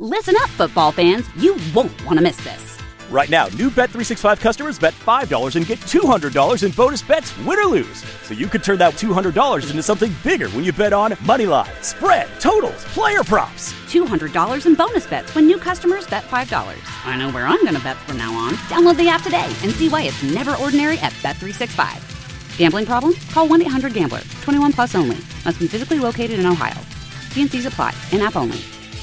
Listen up, football fans. You won't want to miss this. Right now, new Bet365 customers bet $5 and get $200 in bonus bets, win or lose. So you could turn that $200 into something bigger when you bet on money line, spread, totals, player props. $200 in bonus bets when new customers bet $5. I know where I'm going to bet from now on. Download the app today and see why it's never ordinary at Bet365. Gambling problem? Call 1-800-GAMBLER. 21 plus only. Must be physically located in Ohio. T&Cs apply. In-app only.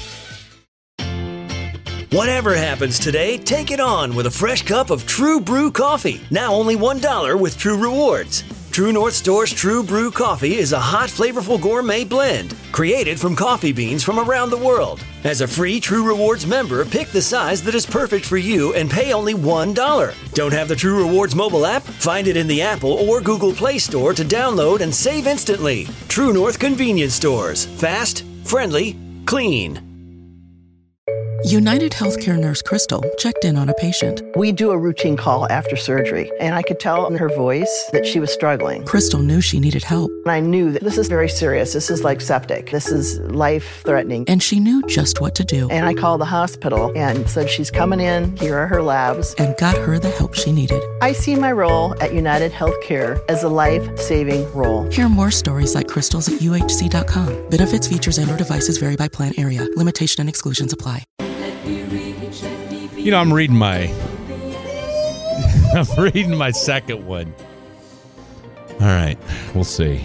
Whatever happens today, take it on with a fresh cup of True Brew coffee. Now only $1 with True Rewards. True North Store's True Brew coffee is a hot, flavorful gourmet blend created from coffee beans from around the world. As a free True Rewards member, pick the size that is perfect for you and pay only $1. Don't have the True Rewards mobile app? Find it in the Apple or Google Play Store to download and save instantly. True North Convenience Stores. Fast, friendly, clean. United Healthcare nurse Crystal checked in on a patient. We do a routine call after surgery, and I could tell in her voice that she was struggling. Crystal knew she needed help. And I knew that this is very serious. This is like septic. This is life-threatening. And she knew just what to do. And I called the hospital and said, she's coming in. Here are her labs. And got her the help she needed. I see my role at United Healthcare as a life-saving role. Hear more stories like Crystal's at UHC.com. Benefits, features, and/or devices vary by plan area. Limitation and exclusions apply. You know, I'm reading my second one. All right. We'll see.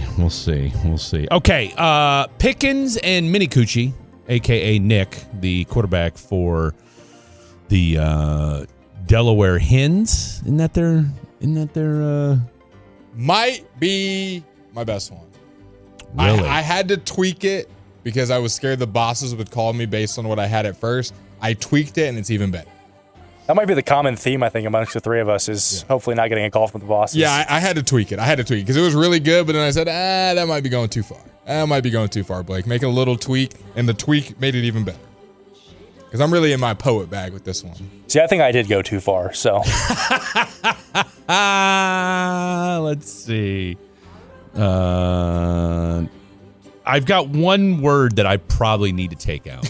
Okay. Pickens and Minicucci, a.k.a. Nick, the quarterback for the Delaware Hens. Isn't that their might be my best one. Really? I had to tweak it because I was scared the bosses would call me based on what I had at first. I tweaked it, and it's even better. That might be the common theme, I think, amongst the three of us is hopefully not getting a call from the bosses. Yeah, I had to tweak it. Because it was really good, but then I said, that might be going too far. Blake. Make a little tweak, and the tweak made it even better. Because I'm really in my poet bag with this one. See, I think I did go too far, so. Let's see. I've got one word that I probably need to take out.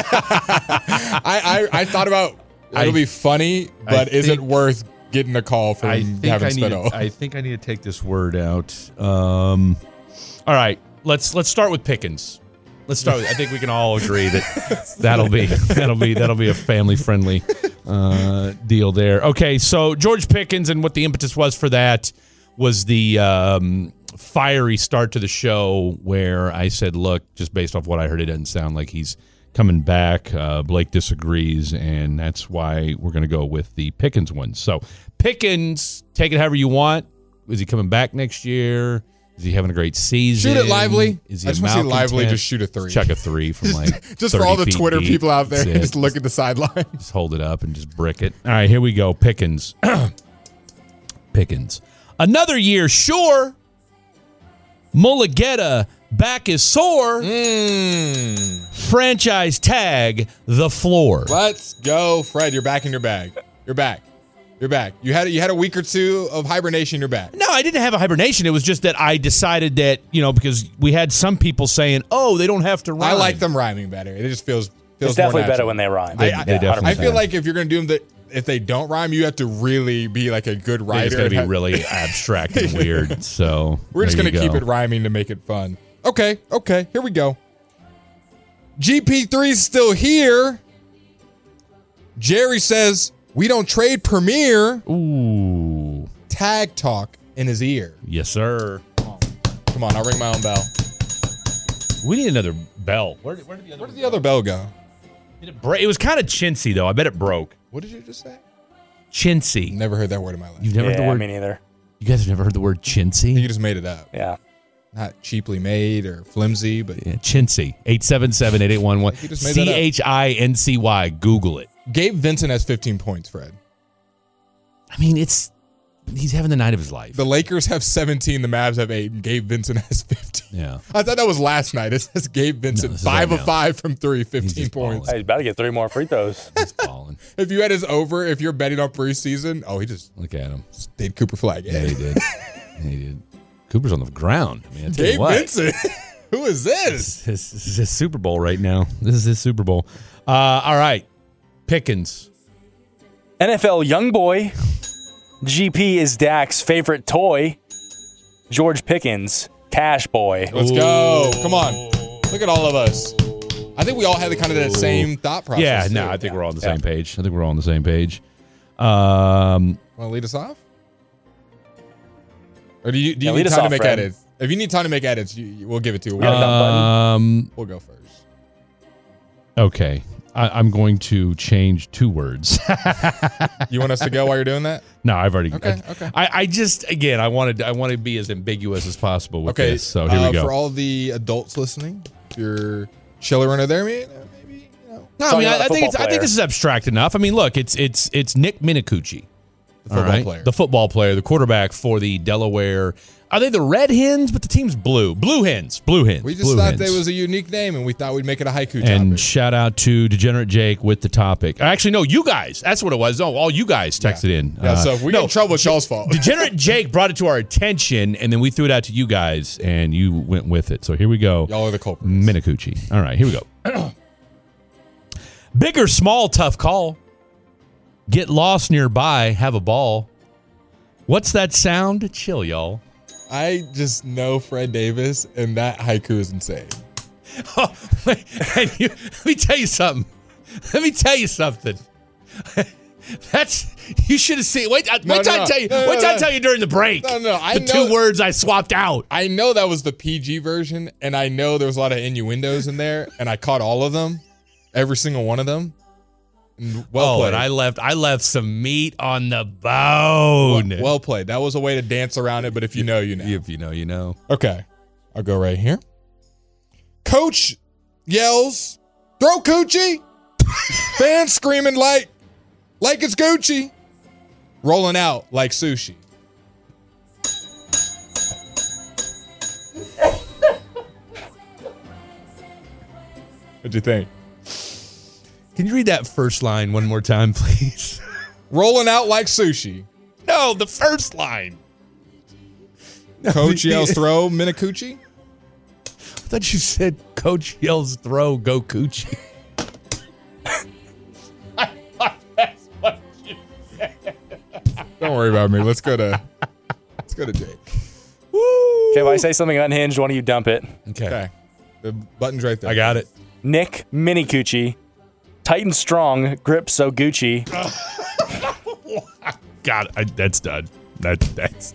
I thought about it'll be funny, but is it worth getting a call from having Spino? I think I need to take this word out. All right, let's start with Pickens. Let's start with. I think we can all agree that that'll be a family friendly deal there. Okay, so George Pickens, and what the impetus was for that was the fiery start to the show where I said, look, just based off what I heard, it doesn't sound like he's coming back. Blake disagrees, and that's why we're going to go with the Pickens one. So Pickens, take it however you want. Is he coming back next year? Is he having a great season? Shoot it Lively. Is he I just want to see Lively just shoot a three. Check a three from like just for all the Twitter deep. People out there, just look at the sideline. Just hold it up and just brick it. All right, here we go. Pickens. Pickens. Another year, sure. Mulligetta back is sore. Franchise tag the floor. Let's go, Fred. You're back in your bag. You're back. You had a week or two of hibernation. You're back. No, I didn't have a hibernation. It was just that I decided that, because we had some people saying, "Oh, they don't have to rhyme." I like them rhyming better. It just feels it's definitely better when they rhyme. I feel like if you're going to do them, if they don't rhyme, you have to really be like a good writer. It's going to be really abstract and weird. So we're just going to keep it rhyming to make it fun. Okay, here we go. GP3's still here. Jerry says, we don't trade Premier. Ooh. Tag talk in his ear. Yes, sir. Come on, I'll ring my own bell. We need another bell. Where did the other bell go? It was kind of chintzy, though. I bet it broke. What did you just say? Chintzy. Never heard that word in my life. You've never heard the word? Me neither. You guys have never heard the word chintzy? You just made it up. Yeah. Not cheaply made or flimsy, but... Yeah, chintzy. 877-8811. CHINCY. Google it. Gabe Vincent has 15 points, Fred. I mean, he's having the night of his life. The Lakers have 17, the Mavs have 8, and Gabe Vincent has 15. Yeah. I thought that was last night. It says Gabe Vincent, 5 of 5 from 3, 15 points. Hey, he's about to get 3 more free throws. He's balling. If you had his over, if you're betting on preseason, he just... Look at him. Stayed Cooper Flag. Yeah, he did. Cooper's on the ground. I mean, Gabe Vincent. Who is this? This is his Super Bowl right now. This is his Super Bowl. All right. Pickens. NFL young boy. GP is Dak's favorite toy. George Pickens, cash boy. Let's go. Come on. Look at all of us. I think we all had the kind of that same thought process. Yeah, too. no, I think we're all on the same page. I think we're all on the same page. Want to lead us off? Or do you need time to make edits? If you need time to make edits, we'll give it to you. We'll go first. Okay. I'm going to change 2 words. You want us to go while you're doing that? No, I've already. Okay. I just, again, I want to be as ambiguous as possible with this. So here we go. For all the adults listening, if you're chiller under there, maybe. No, I mean, I think this is abstract enough. I mean, look, it's Nick Minicucci, the football player, the football player, the quarterback for the Delaware. Are they the Red Hens? But the team's blue. Blue Hens. We just thought there was a unique name, and we thought we'd make it a haiku topic. And shout out to Degenerate Jake with the topic. Actually, no, you guys. That's what it was. Oh, all you guys texted in. Yeah, so if we get in trouble, it's y'all's fault. Degenerate Jake brought it to our attention, and then we threw it out to you guys, and you went with it. So here we go. Y'all are the culprits. Minicucci. All right, here we go. Big or small, tough call. Get lost nearby, have a ball. What's that sound? Chill, y'all. I just know Fred Davis, and that haiku is insane. Oh, let me tell you something. That's you should have seen. Wait, I tell you during the break. The 2 words I swapped out. I know that was the PG version, and I know there was a lot of innuendos in there, and I caught all of them, every single one of them. Well played. And I left some meat on the bone. Well played. That was a way to dance around it, but if you know, you know. If you know, you know. Okay. I'll go right here. Coach yells, "Throw Coochie!" Fans screaming like it's Gucci. Rolling out like sushi. What'd you think? Can you read that first line one more time, please? Rolling out like sushi. No, the first line. Coach yells throw Minicucci? I thought you said Coach yells throw go Coochie. I thought that's what you said. Don't worry about me. Let's go to Jake. Woo! Okay, if I say something unhinged, why don't you dump it? Okay. The button's right there. I got it. Nick Minicucci. Titan strong, grip so Gucci. God, that's done. That's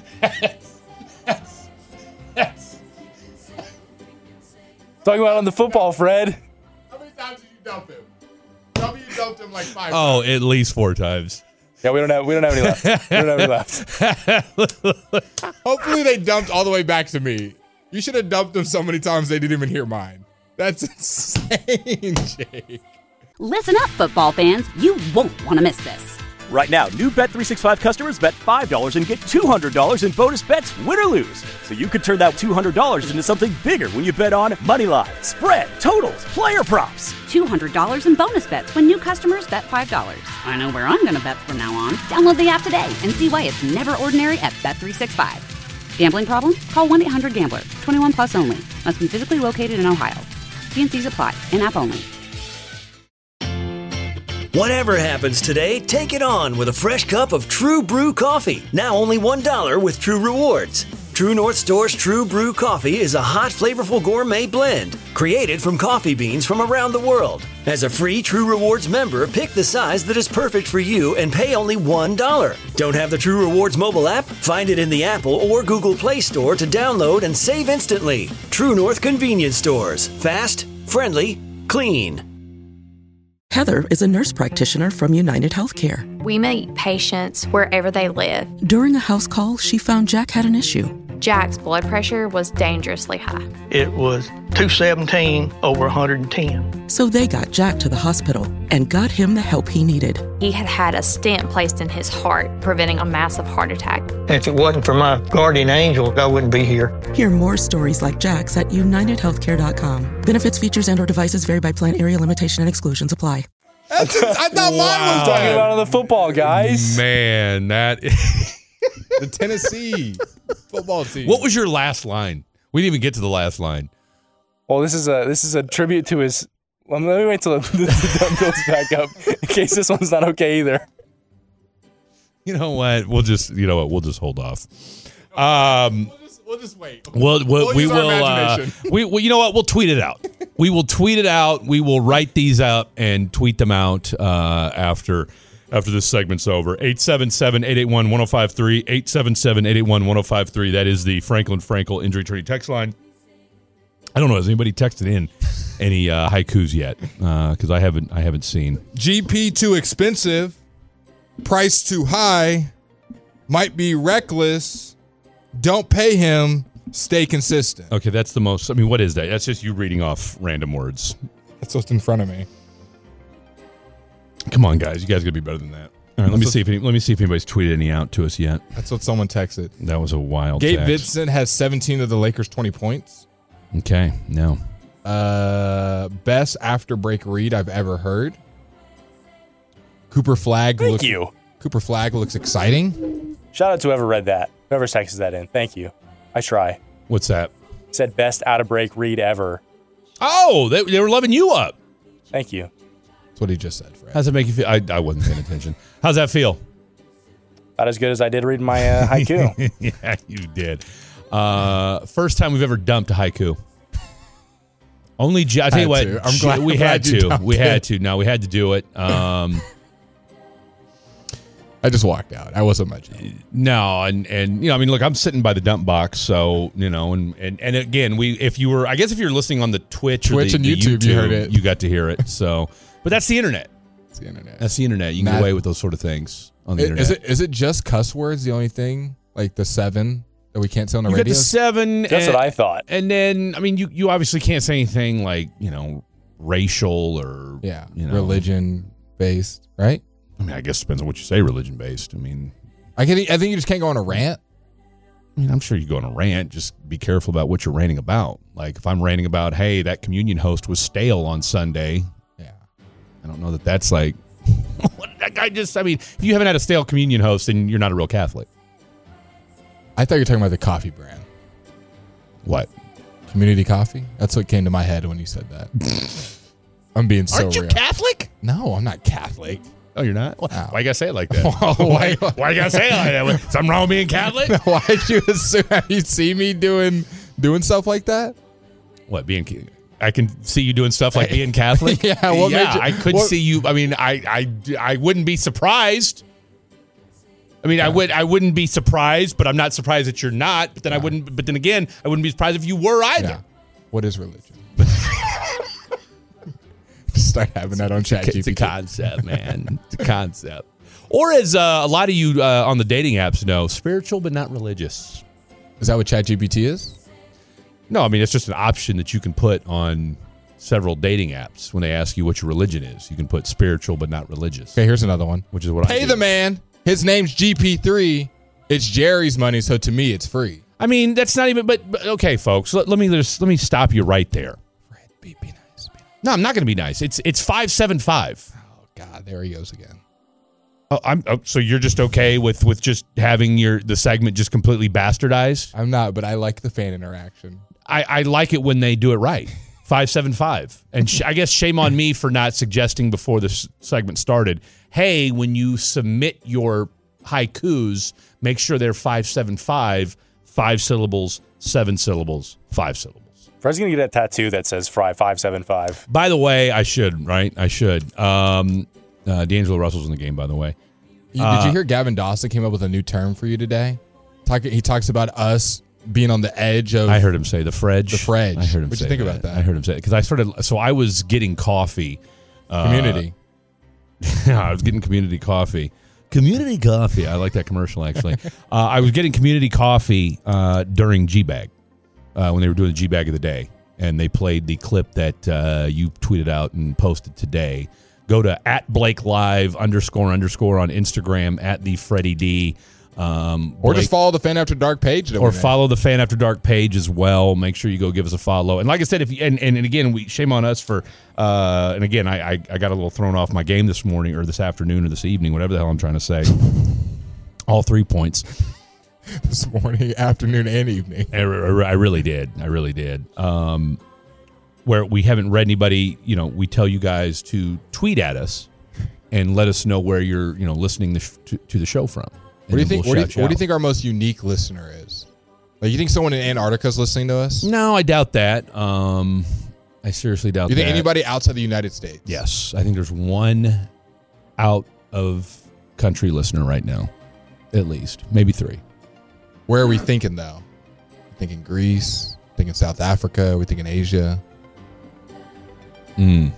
Talking about on the football, Fred. How many times did you dump him? Tell me you dumped him like 5 times. Oh, at least 4 times. Yeah, we don't have any left. We don't have any left. Hopefully they dumped all the way back to me. You should have dumped them so many times they didn't even hear mine. That's insane, Jake. Listen up, football fans. You won't want to miss this. Right now, new Bet365 customers bet $5 and get $200 in bonus bets, win or lose. So you could turn that $200 into something bigger when you bet on moneyline, spread, totals, player props. $200 in bonus bets when new customers bet $5. I know where I'm going to bet from now on. Download the app today and see why it's never ordinary at Bet365. Gambling problem? Call 1-800-GAMBLER. 21 plus only. Must be physically located in Ohio. T&Cs apply. In-app only. Whatever happens today, take it on with a fresh cup of True Brew coffee. Now only $1 with True Rewards. True North Store's True Brew coffee is a hot, flavorful gourmet blend created from coffee beans from around the world. As a free True Rewards member, pick the size that is perfect for you and pay only $1. Don't have the True Rewards mobile app? Find it in the Apple or Google Play Store to download and save instantly. True North convenience stores. Fast, friendly, clean. Heather is a nurse practitioner from United Healthcare. We meet patients wherever they live. During a house call, she found Jack had an issue. Jack's blood pressure was dangerously high. It was 217 over 110. So they got Jack to the hospital and got him the help he needed. He had had a stent placed in his heart, preventing a massive heart attack. If it wasn't for my guardian angel, I wouldn't be here. Hear more stories like Jack's at UnitedHealthcare.com. Benefits, features, and/or devices vary by plan, area, limitation, and exclusions apply. I thought mine was Talking about on the football, guys. Man, that is the Tennessee football team. What was your last line? We didn't even get to the last line. Well, this is a tribute to his. Well, let me wait till the dumb builds back up in case this one's not okay either. You know what? We'll just hold off. We'll just wait. We will. You know what? We'll tweet it out. We will tweet it out. We will write these up and tweet them out after this segment's over. 877-881-1053. 877-881-1053. That is the Franklin Frankel Injury Training text line. I don't know. Has anybody texted in any haikus yet? Because I haven't seen. GP too expensive. Price too high. Might be reckless. Don't pay him. Stay consistent. Okay, that's the most. I mean, what is that? That's just you reading off random words. That's what's in front of me. Come on, guys. You guys gotta be better than that. All right, let me see if anybody's tweeted any out to us yet. That's what someone texted. That was a wild Gabe text. Vincent has 17 of the Lakers' 20 points. Okay, no. Best after break read I've ever heard. Cooper Flagg. Thank you. Cooper Flagg looks exciting. Shout out to whoever read that. Whoever texted that in. Thank you. I try. What's that? It said best out of break read ever. Oh, they were loving you up. Thank you. That's what he just said, Fred. How's that make you feel? I wasn't paying attention. How's that feel? About as good as I did reading my haiku. Yeah, you did. First time we've ever dumped a haiku. Only I tell you what, I'm glad we had to. We had it. to. No, we had to do it. I just walked out. I wasn't much. No, and I mean, look, I'm sitting by the dump box, so and again, if you're listening on the Twitch or the and YouTube, you heard it. You got to hear it. So, but that's the internet. It's the internet. That's the internet. You can get away with those sort of things on the internet. Is it just cuss words? The only thing, like the 7 that we can't say on the radio. You got the 7. That's what I thought. And then, I mean, you obviously can't say anything like racial or religion based, right? I mean, I guess it depends on what you say, religion-based. I mean, I think you just can't go on a rant. I mean, I'm sure you go on a rant. Just be careful about what you're ranting about. Like, if I'm ranting about, hey, that communion host was stale on Sunday. Yeah. I don't know that's like, what did that guy just, I mean, if you haven't had a stale communion host, then you're not a real Catholic. I thought you were talking about the coffee brand. What? Community Coffee? That's what came to my head when you said that. I'm being so Aren't you real. Catholic? No, I'm not Catholic. Oh, you're not? No. Why you gotta say it like that? Why you gotta say it like that? Something wrong with being Catholic? Why did you assume? Have you seen me doing stuff like that? What, I can see you doing stuff like being Catholic? Yeah, I could see you. I mean, I wouldn't be surprised. I mean, yeah. I wouldn't be surprised, but I'm not surprised that you're not. But then But then again, I wouldn't be surprised if you were either. Yeah. What is religion? Start having that on ChatGPT. It's a concept, man. It's a concept. Or as a lot of you on the dating apps know, spiritual but not religious. Is that what ChatGPT is? No, I mean, it's just an option that you can put on several dating apps when they ask you what your religion is. You can put spiritual but not religious. Okay, here's another one. Which is what I do. Pay the man. His name's GP3. It's Jerry's money, so to me, it's free. I mean, that's not even. But okay, folks, let me stop you right there. Fred, be nice. No, I'm not going to be nice. It's 575. Oh God, there he goes again. So you're just okay with just having the segment just completely bastardized? I'm not, but I like the fan interaction. I like it when they do it right. 575. And I guess shame on me for not suggesting before this segment started. Hey, when you submit your haikus, make sure they're 575, 5 syllables, 7 syllables, 5 syllables. Fred's going to get a tattoo that says Fry 575. By the way, I should, right? I should. D'Angelo Russell's in the game, by the way. Did you hear Gavin Dawson came up with a new term for you today? He talks about us being on the edge of... I heard him say the fredge. The fredge. I heard him What'd say you think about that? I heard him say it. Because I was getting coffee. Community. I was getting community coffee. Community coffee. I like that commercial, actually. I was getting community coffee during G-Bag. When they were doing the G-Bag of the day, and they played the clip that you tweeted out and posted today. Go to @BlakeLive _ on Instagram @TheFreddieD. Or just follow the Fan After Dark page. Or follow the Fan After Dark page as well. Make sure you go give us a follow. And like I said, and again, shame on us for. And again, I got a little thrown off my game this morning or this afternoon or this evening, whatever the hell I'm trying to say. All 3 points. This morning, afternoon, and evening. I really did. where we haven't read anybody, we tell you guys to tweet at us and let us know where you're, listening to the show from. What do you think? What do you think our most unique listener is? Like, you think someone in Antarctica is listening to us? No, I doubt that. I seriously doubt that. You think anybody outside the United States? Yes, I think there's one out of country listener right now, at least, maybe 3. Where are we thinking though? Thinking Greece? Thinking South Africa? We thinking Asia? I'm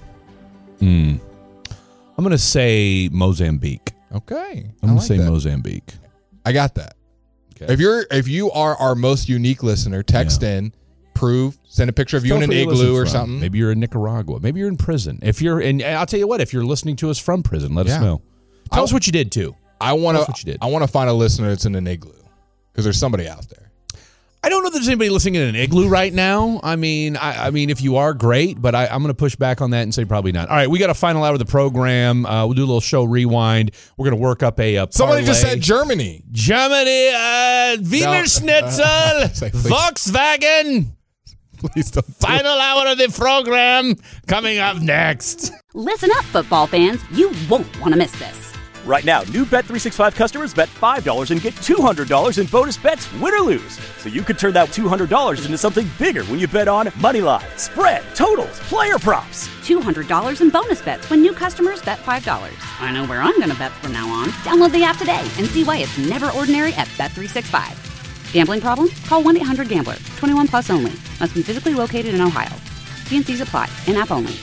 gonna say Mozambique. Okay, I'm gonna say Mozambique. I got that. Okay. If you are our most unique listener, text in, send a picture of you in an igloo or something. Maybe you're in Nicaragua. Maybe you're in prison. I'll tell you what, if you're listening to us from prison, let us know. Tell us what you did too. I want to find a listener that's in an igloo, because there's somebody out there. I don't know if there's anybody listening in an igloo right now. I mean, if you are, great, but I'm going to push back on that and say probably not. All right, we got a final hour of the program. We'll do a little show rewind. We're going to work up a Somebody just said Germany. Wiener Schnitzel, Volkswagen. Please don't. Final hour of the program coming up next. Listen up, football fans. You won't want to miss this. Right now, new Bet365 customers bet $5 and get $200 in bonus bets, win or lose. So you could turn that $200 into something bigger when you bet on moneyline, spread, totals, player props. $200 in bonus bets when new customers bet $5. I know where I'm going to bet from now on. Download the app today and see why it's never ordinary at Bet365. Gambling problem? Call 1-800-GAMBLER. 21 plus only. Must be physically located in Ohio. T&Cs apply. In-app only.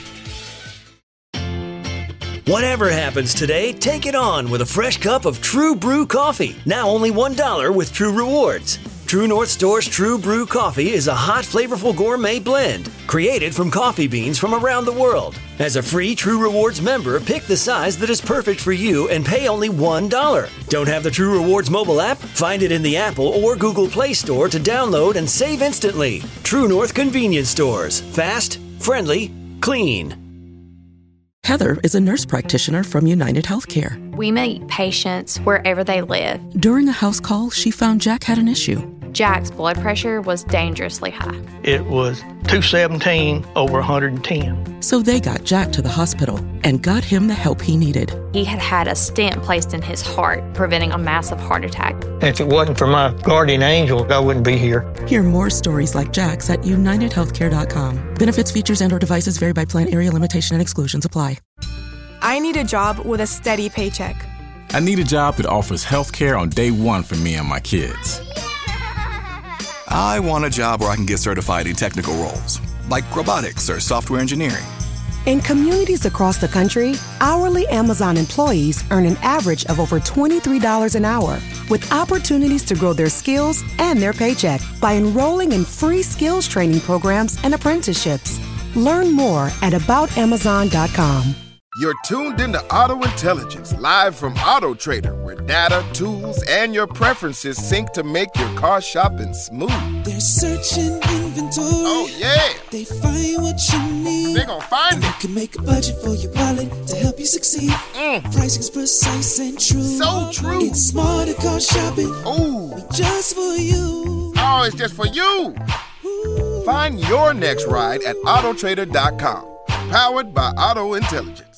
Whatever happens today, take it on with a fresh cup of True Brew coffee. Now only $1 with True Rewards. True North Store's True Brew coffee is a hot, flavorful gourmet blend created from coffee beans from around the world. As a free True Rewards member, pick the size that is perfect for you and pay only $1. Don't have the True Rewards mobile app? Find it in the Apple or Google Play Store to download and save instantly. True North Convenience Stores. Fast, friendly, clean. Heather is a nurse practitioner from United Healthcare. We meet patients wherever they live. During a house call, she found Jack had an issue. Jack's blood pressure was dangerously high. It was 217 over 110. So they got Jack to the hospital and got him the help he needed. He had had a stent placed in his heart, preventing a massive heart attack. If it wasn't for my guardian angel, I wouldn't be here. Hear more stories like Jack's at UnitedHealthcare.com. Benefits, features, and/or devices vary by plan, area, limitation, and exclusions apply. I need a job with a steady paycheck. I need a job that offers health care on day one for me and my kids. I want a job where I can get certified in technical roles, like robotics or software engineering. In communities across the country, hourly Amazon employees earn an average of over $23 an hour, with opportunities to grow their skills and their paycheck by enrolling in free skills training programs and apprenticeships. Learn more at aboutamazon.com. You're tuned into Auto Intelligence, live from Auto Trader, where data, tools, and your preferences sync to make your car shopping smooth. They're searching inventory. Oh, yeah. They find what you need. They're gonna find it. You can make a budget for your wallet to help you succeed. Pricing's precise and true. So true. It's smarter car shopping. Ooh. Just for you. Oh, it's just for you. Ooh. Find your next ride at autotrader.com. Powered by Auto Intelligence.